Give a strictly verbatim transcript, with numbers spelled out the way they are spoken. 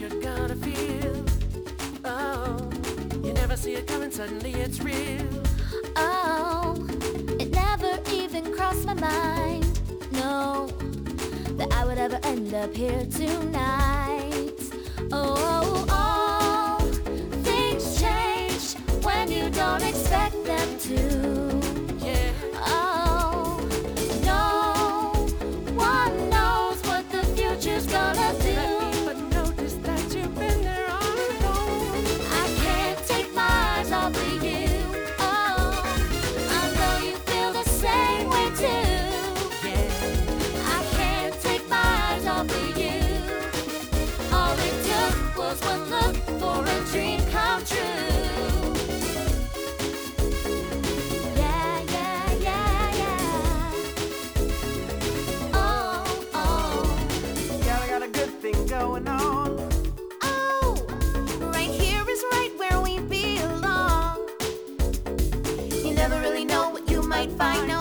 you're gonna feel. Oh, you never see it coming, suddenly it's real. Oh, it never even crossed my mind, no, that I would ever end up here tonight. Oh, oh, things change when you don't expect them to. Yeah. Oh, no one knows what the future's gonna do. But notice that you've been there all along. I can't take my eyes off of you. Oh, I know you feel the same way too. Yeah. I can't take my eyes off of you. All it took was one look for a dream come true. Yeah, yeah, yeah, yeah. Oh, oh. Yeah, I got a good thing going on. Oh, right here is right where we belong. You never really know what you might find